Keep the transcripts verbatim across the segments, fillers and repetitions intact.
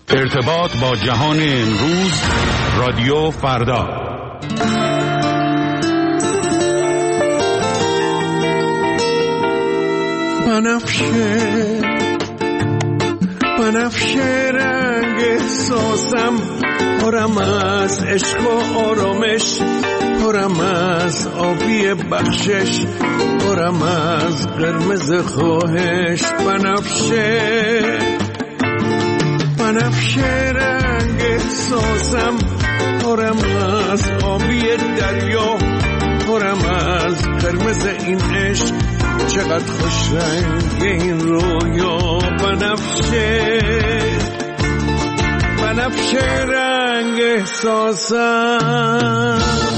ارتباط با جهان امروز، رادیو فردا. بنفشه بنفشه رنگ احساسم، پرم از عشق و آرامش، پرم از آبی بخشش، پرم از قرمز خواهش. بنفشه بنفشه رنگ احساسم، پرم از آبی دریا، پرم از قرمز این عشق، چقدر خوش رنگ این رویا. بنفشه بنفشه رنگ احساسم.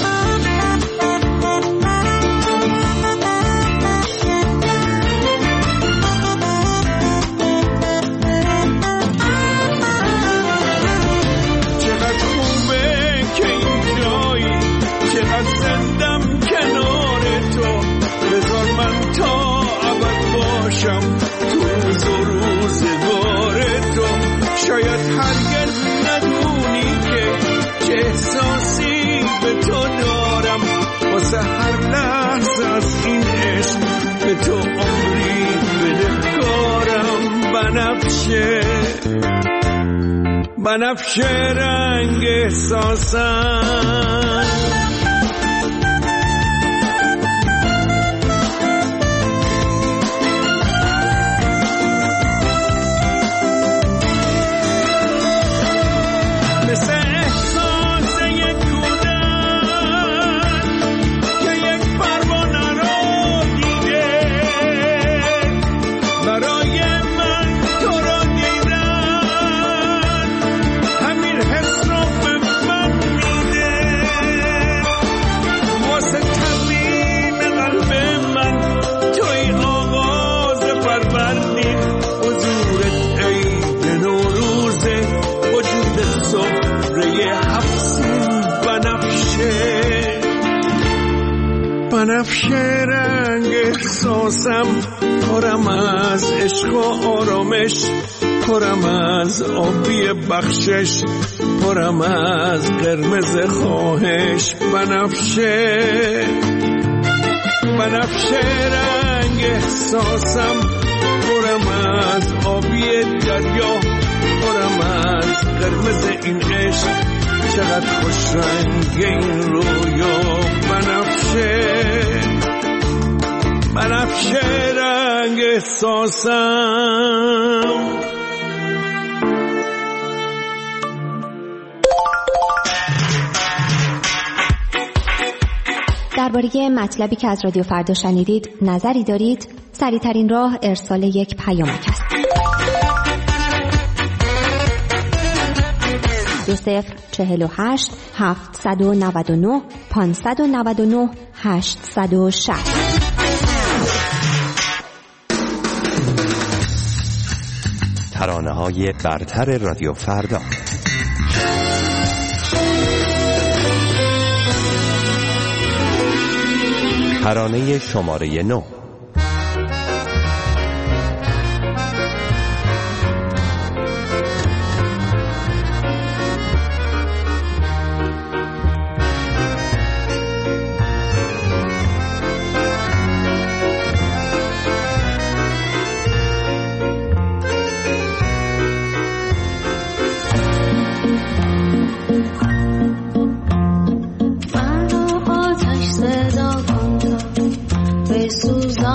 تو روز و روزگار تو شاید هرگز ندونی که چه احساسی به تو دارم، واسه هر لحظه از این عشق به تو عمری بدهکارم. بنفشه بنفشه رنگ احساسم. بنفشه رنگ احساسم، پرم از عشق و آرامش، پرم از آبی بخشش، پرم از قرمز خواهش. بنفشه بنفشه رنگ احساسم، پرم از آبی دریا، پرم از قرمز این عشق، چقدر خوش رنگ این رویا. بنفشه بنفشه رنگ احساسم. درباره مطلبی که از رادیو فردا شنیدید نظری دارید؟ سریع‌ترین راه ارسال یک پیامک است. دو صفر چهل و هشت هفتصد و نود و نه پانصد و نود و نه هشتصد و شصت. ترانه‌های برتر رادیو فردا. ترانه شماره نو. سوزا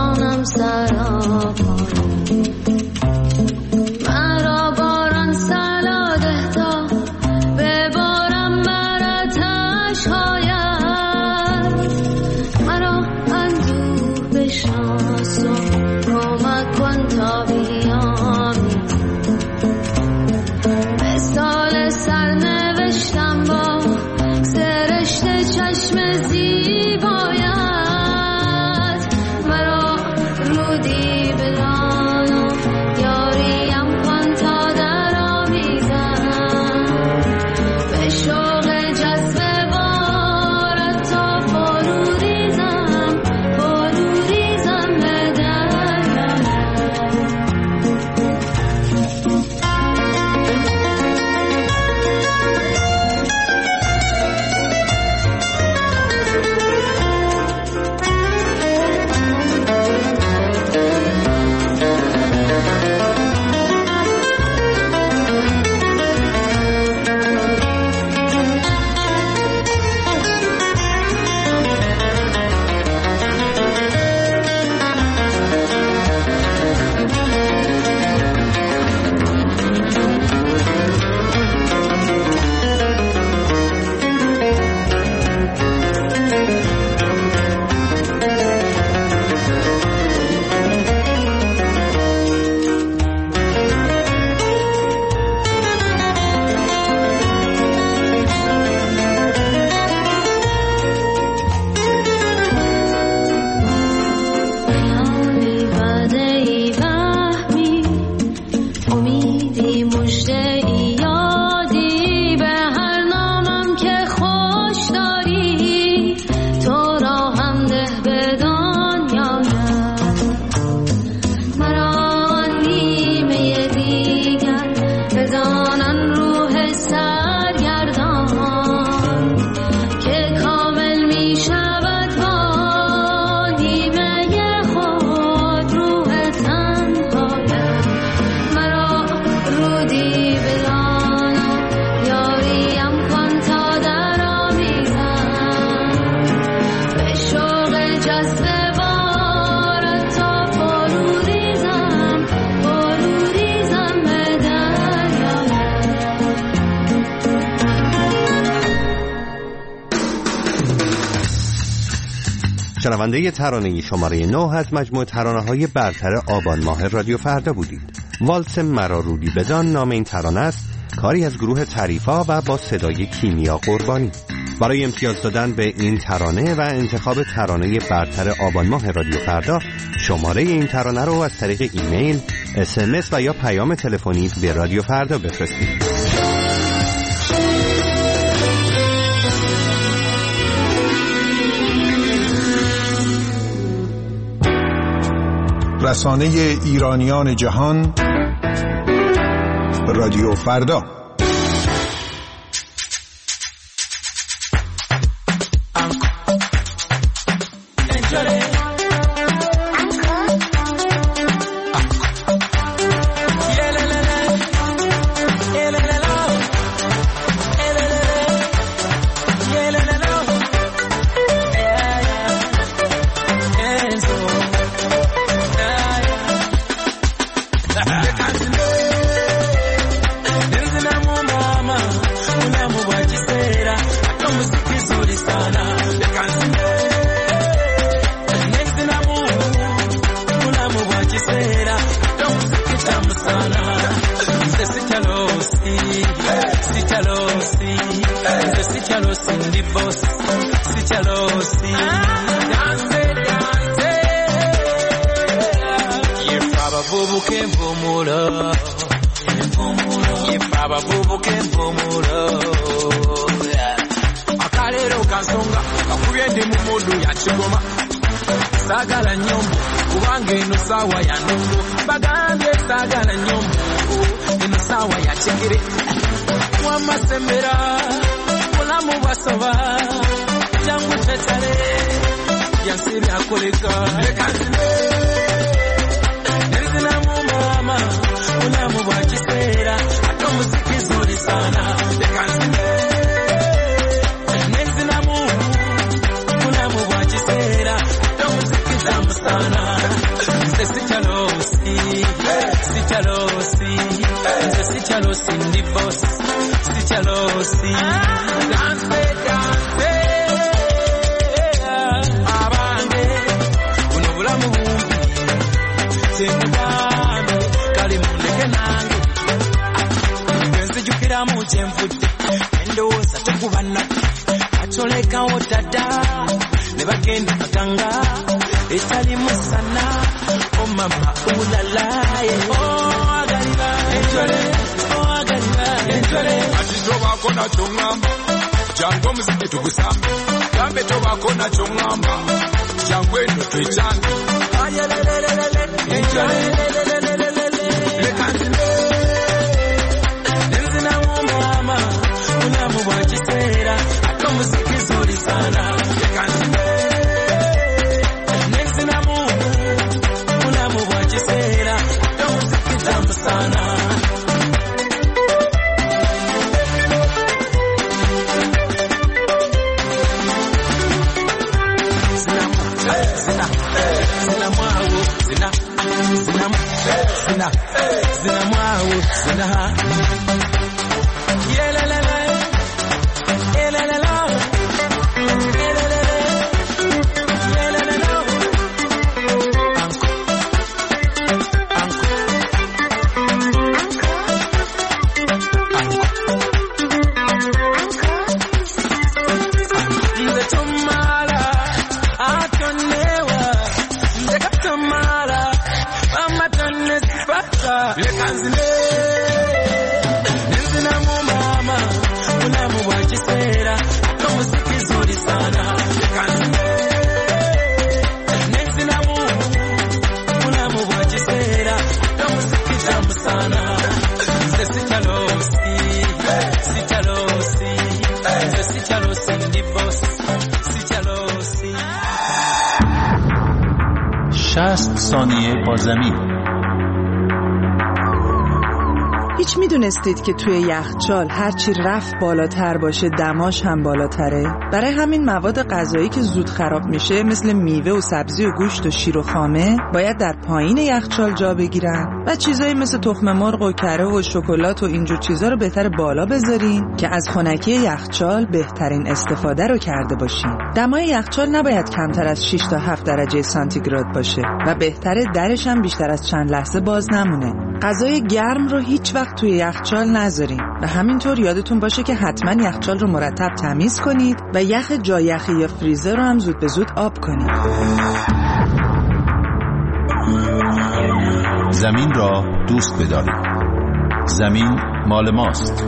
شنونده ترانه شماره نه از مجموعه ترانه‌های برتر آبان ماه رادیو فردا بودید. والس مرا رودی بدان نام این ترانه است، کاری از گروه تعریفا و با صدای کیمیا قربانی. برای امتیاز دادن به این ترانه و انتخاب ترانه برتر آبان ماه رادیو فردا، شماره این ترانه رو از طریق ایمیل، اس ام اس و یا پیام تلفنی به رادیو فردا بفرستید. رسانه ایرانیان جهان رادیو فردا. Sagala nyombo kubange ino sawa ya nungu bagambye sagala nyombo ino sawa ya chingiri wamasembera mulamu basoba jangu tetale yansiri akoleka nizina mu mama mulamu bwakisera atomuziki zuri sana nizina mu mulamu bwakisera sana sitalosi sitalosi sitalosi ndi boss sitalosi dance dance abange uno bulamu bumbi temugame kali mundeke nange nzijukira mu kyemfudde endowooza tekubana atoleka otada ne bagenda baganga etali musana o mama ulala oh agaliba enjole oh agaliba enjole ati toba kona chongamba jango muziki tukusambe kambe toba kona chongamba jango eno twechange ayelelelele enjole lekazinde nenzina mama unamu bwakisera atomuziki zuri sana lekazinde zina mwawo zina yelelele yelelele yelelele yelelele anko anko nze tomala atonewa nze katomala mama tonne sipata lekanzine nenzina mu mama unamu bwakisera atomuziki zuri sana lekanzine nenzina mu unamu bwakisera atomuziki tamu sana nze sitalosi sitalosi nze sitalosi ndi boss sitalosi. شصت ثانیه با زمین. هیچ میدونستید که توی یخچال هرچی رفت بالاتر باشه دماش هم بالاتره؟ برای همین مواد غذایی که زود خراب میشه مثل میوه و سبزی و گوشت و شیر و خامه باید در پایین یخچال جا بگیرن و چیزایی مثل تخم مرغ و کره و شکلات و اینجور چیزا رو بهتر بالا بذارین که از خنکی یخچال بهترین استفاده رو کرده باشین. دمای یخچال نباید کمتر از شش تا هفت درجه سانتیگراد باشه و بهتره درش هم بیشتر از چند لحظه باز نمونه. غذای گرم رو هیچ وقت توی یخچال نذارین و همینطور یادتون باشه که حتما یخچال رو مرتب تمیز کنید و یخ جایخی یا فریزر رو هم زود به زود آب کنید. زمین را دوست بدارید. زمین مال ماست.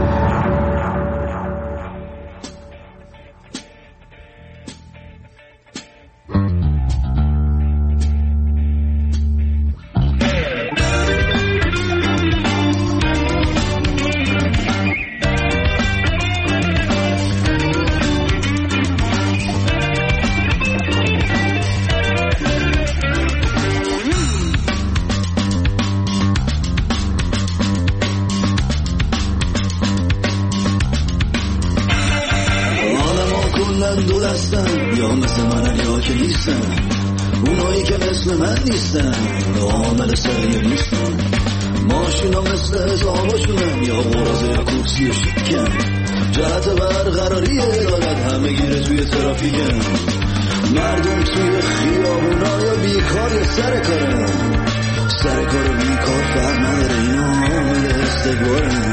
دو دستن یا مثل منن یا که نیستن، اونایی که مثل من نیستن عامل سریع نیستن. ماشینا مثل حساباشونن یا قرازه یا کرسی و شکن، جهت برقراری عدالت همه گیره توی ترافیکن. مردم توی خیابونا یا بیکار یا سر کارن، سر کار و بیکار فرق نداره، اینا عامل استکبارن.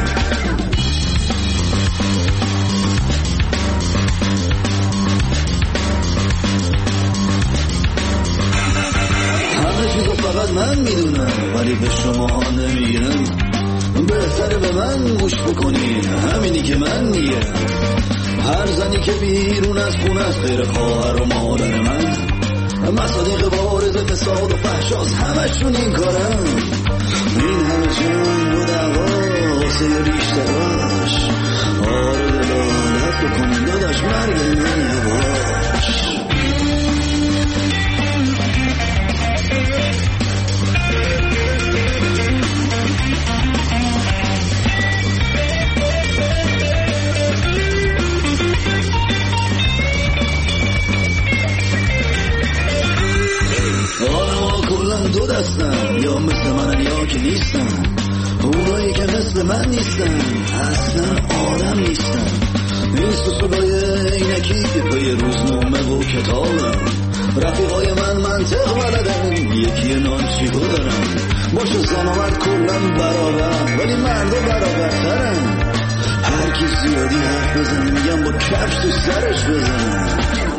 فقط من میدونم ولی به شما نمیگم، بهتره به من گوش بکنین، همینی که من میگم. هر زنی که بیرون از خونه است غیر خواهر و مادر من، مصادیق بارز فساد و فحشاست همشون این کارن. این همه جنگ و دعوا واسه ریشتراش، آره دلالت بکنین داداش مرگ من یواش. دو دستن یا مثل منن یا که نیستن، اونایی که مثل من نیستن اصلا آدم نیستن. این سوسولای اینکی که پای روزنامه و کتابم، رفیقای من منطق بلدن، یکی نانچیکو دارن. باشه زن و مرد کلن برابر ولی مردا برابرترن. هر کی زیادی حرف بزنه میگم با کفش تو سرش بزنن.